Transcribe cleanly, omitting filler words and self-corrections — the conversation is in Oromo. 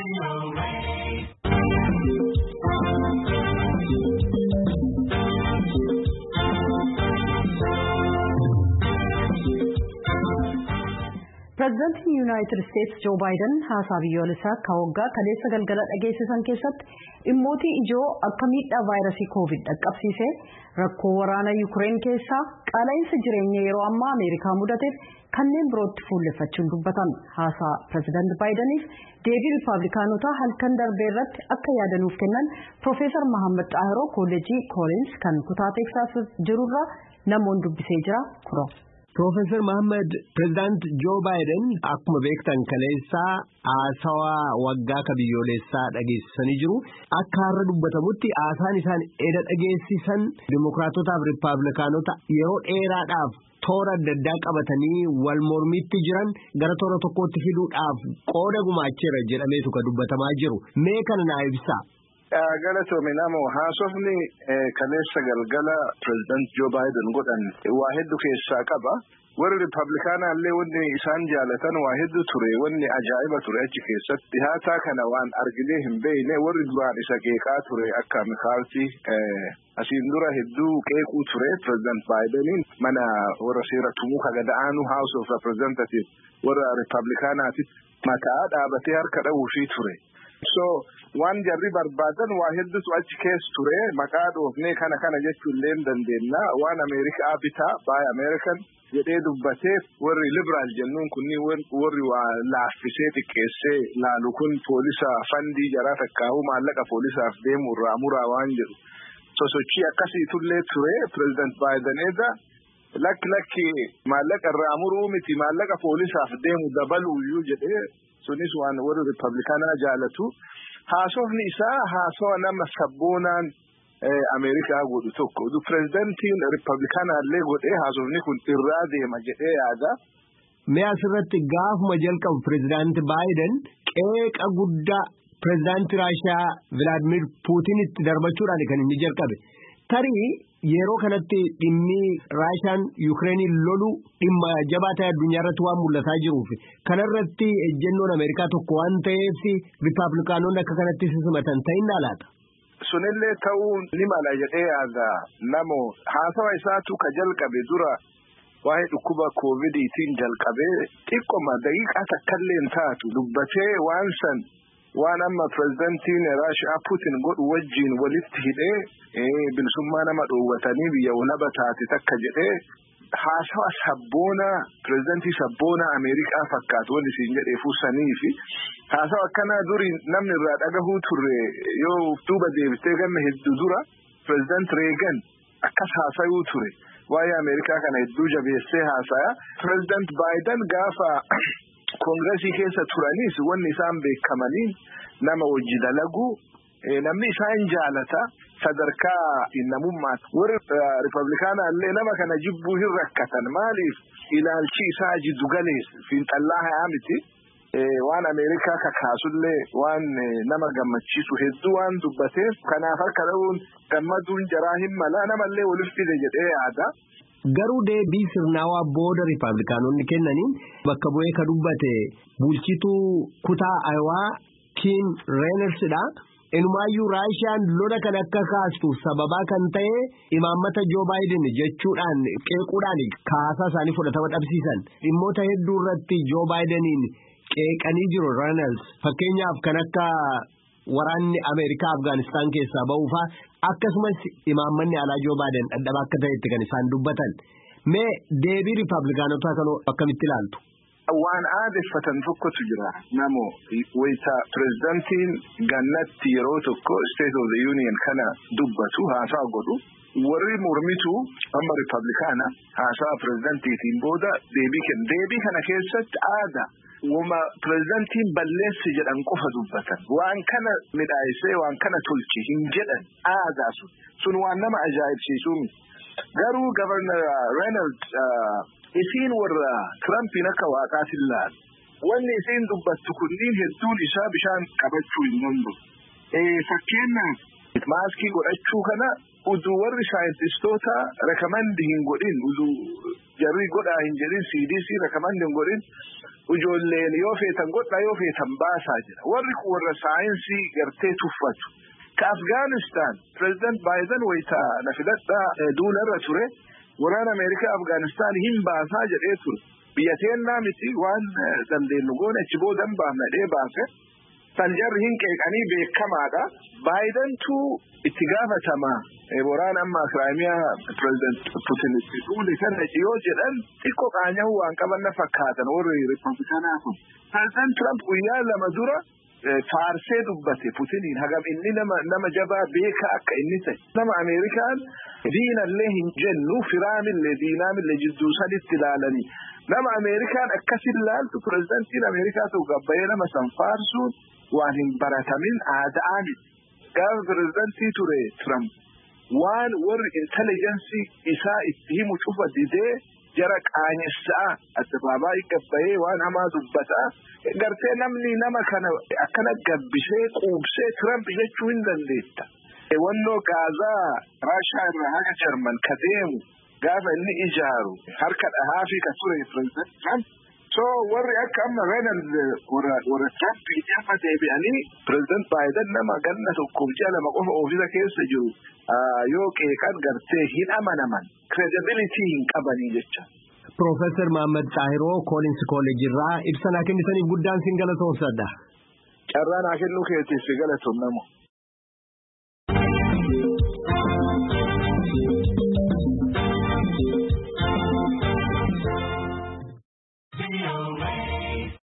President United States Joe Biden haasaa biyyoolessaa waggaa kaleessa galgala dhageessisan keessatti dhimmoota ijoo akka miidhaa vaayirasii COVID dhaqqabsiisee rakkoo waraana Ukraine keessaa qaala'insa jireenya yeroo ammaa Ameerikaa mudateef kanneen birootti fuulleffachuun dubbatan. Haasaa President Bideniif deebii Ripaabilikaanotaa halkan darbee irratti akka yaadanuuf kennan Profeesar Mohaammed Xaahiroo Kolleejii Collins kan kutaa Texas jirurraa namoonni dubbisee jira kuro. Professor Mohaammed, President Joe Biden akkuma beektan kaleessaa haasawaa waggaa ka biyyoolessaa dhageessisanii jiru. Akka har'a dubbatamutti haasaan isaan edda dhageessisan Dimokiraatotaaf Ripaabilikaanota yeroo dheeraadhaaf toora adda addaa qabatanii wal mormiitti jiran gara toora tokkootti fiduudhaaf qooda gumaacheera jedhameetu ka dubbatamaa jiru. Mee kana naa ibsaa. Galatoomii namoo haasofni kaleessa galgala President Joe Biden godhan waa hedduu keessaa qaba. Warri Ripaabilikaanaa illee wanni isaan jaalatan waa hedduu ture, wanni ajaa'iba ture achi keessatti. Dhihaataa kana waan arginee hin beekne warri duraan isa qeeqaa ture akka McCarthy asiin dura hedduu qeequu ture President Bideniin mana warra seera tumuu kagada'aanu House of Representatives warra Ripaabilikaanaatiif mataa dhaabatee harka dha'uufii ture. So waan jarri barbaadan waa hedduutu achi keessa ture maqaa dhoofnee kana jechuun illee dandeenya waan Ameerikaa bitaa by American jedhee dubbatee warri liberaal jennuun kunni warri waa laaffisee xiqqeessee laalu kun poolisa fandii jaraa takkaawu maallaqa poolisaaf deemu irraa muraa waan jedhu sosochii akkasiitullee ture President Biden edda lakki maallaqa irraa muruu miti maallaqa poolisaaf deemu dabaluuyyuu jedhee sunis waan warri Ripaabilikaanaa jaalatu. Haasofni isaa haasawa nama sabboonaan Ameerikaa godhu tokko. Pireezidantiin Ripaabilikaanaa illee godhee haasofni kun irraa deema jedhee yaada. Mee asirratti gaafuma jalqabu Pireezidaanti Baayiden qeeqa guddaa Pireezidaanti Raashiyaa Vilaadimir Puutinitti darbachuudhaan kan inni jalqabe. Tarii yeroo kanatti dhimmi Raashiyaan Yukireeniin lolu dhimma jabaa ta'e addunyaa irratti waan mul'ataa jiruuf kanarratti ejjennoon Ameerikaa tokko waan ta'eef Ripaabilikaanonni akka kanatti simatan ta'in laata. Sunillee ta'uu ni mala jedhee yaada namoo haasawa isaatu ka jalqabe dura waa'ee dhukkuba COVID-19 jalqabee xiqqoma daqiiqaa takkallee taatu dubbatee waan san waan amma Pireezidantiin Raashiyaa Puutin godhu wajjin walitti hidhee bilisummaa nama dhoowwatanii biyya walaba taate takka jedhee haasawa sabboona Pireezidantii sabboona Ameerikaa fakkaatu wanni siin jedhee fuusanii fi haasawa akkanaa duri namni irraa dhagahuu turre yoo duuba deebitee ganna hedduu dura Pireezidanti Reegan akkas haasayuu ture waa'ee Ameerikaa kana hedduu jabeessee haasaya. Pireezidanti Baayiden gaafa Koongireesii keessa turanis wanni isaan beekamanii nama wajji dalagu namni isaan jaalata sadarkaa namummaa warri Ripaabilikaanaa illee nama kana jibbuu hin rakkatan maaliif ilaalchi isaa jiddu galeessa fiinxallaa hayaa miti waan Ameerikaa kakaasullee waan nama gammachiisu hedduu waan dubbateef kanaaf harka dha'uun gammaduun jaraa hin mala namallee waliif fide jedhee yaada. Garuu deebii sirnaawaa booda Ripaabilikaanonni kennaniin bakka bu'ee ka dubbate bulchituu kutaa Ayawaa Kim Reenersidha. Inumaayyuu Raashiyaan lola kan akka kaastu sababaa kan ta'e imaammata Joo Baayiden jechuudhaan qeequudhaan kaasaa isaanii fudhatama dhabsiisan. Dhimmoota hedduu irratti Joo Baayideniin qeeqanii jiru Reeners. Fakkeenyaaf kan akka waraanni Ameerikaa Afgaanistaan keessaa ba'uufaa akkasumas imaammanni alaa Joo Baayiden dhadhaba akka ta'etti kan isaan dubbatan. Mee deebii Ripaabilikaanotaa kanoo akkamitti ilaaltu? Waan aadeffatan tokkotu jira namoo wayita Pireezidantiin gannatti yeroo tokko State of the Union kana dubbatu haasaa godhu warri mormitu amma Ripaabilikaana haasaa Pireezidantiitiin booda deebii kana keessatti aada wama Pireezidantiin balleessi jedhan qofa dubbatan waan kana midhaayisee waan kana tolchi hin jedhan aadaa sun waan nama ajaa'ibsiisuu garuu Governor Reynolds isiin warra Trumpiin akka waaqaatiin laal wanni isiin dubbattu kunniin hedduun isaa bishaan qabachuu hin danda'u. Fakkeenyaaf maaskii godhachuu kana uduu warri saayintistoota rekomandi hin godhin uduu jarri godhaa hin jedhin CDC rekomandi hin godhin ijoolleen yoo feetan godhaa yoo feetan baasaa jira. Warri warra saayinsii gartee tuffatu. Ka Afgaanistaan President Biden wayita na filadhaa duularra ture waraana Ameerikaa Afgaanistaan hin baasaa jedhee ture. Biyya teennaa miti waan dandeenyu goone achi boodan baafnadhee baase. San jarri hin qeeqanii beekamaadha. Baayidentu itti gaafatama. Waraana amma Kiraamiyaa President Putin itti duule kana yoo jedhan xiqqoo qaanya'uu waan qaban na fakkaatan warri Riippablikaanaa kun. President Trump guyyaa lama dura faarsee dubbate Putiniin hagam inni nama jabaa beekaa akka inni ta'e. Nama Ameerikaan diinallee hin jennu firaamillee diinaamillee jidduu saditti ilaalanii. Nama Ameerikaan akkasin laaltu Pireezidantiin Ameerikaa ta'u gabbayee nama san faarsuun waan hin baratamin aadaa miti. Gaafa pireezidantii ture Trump waan warri intelligensii isaa itti himu cufa didee jara qaanessa'a addabaabaayii gabbayee waan hamaa dubbataa gartee namni nama kana akkana gabbisee quubsee Trump jechuu hin dandeetta. Wannoo Gaazaa Raashaa irraa haga Jarman ka deemu gaafa inni ijaaru harka dhahaafii ka ture pireezidantii Trump. So warri akka amma Reynolds warra Trump amma deebi'anii President Biden nama ganna tokkoof ji'a lama qofa ofiisa keessa jiru yoo qeeqan gartee hin amanaman credibility hin qabanii jecha. Professor Mohammad Tahiroo Collins College irraa ibsa naa kennitaniif guddaan sin galatoomsadha. Carraa naa kennuu keetiif si galatoomnamu.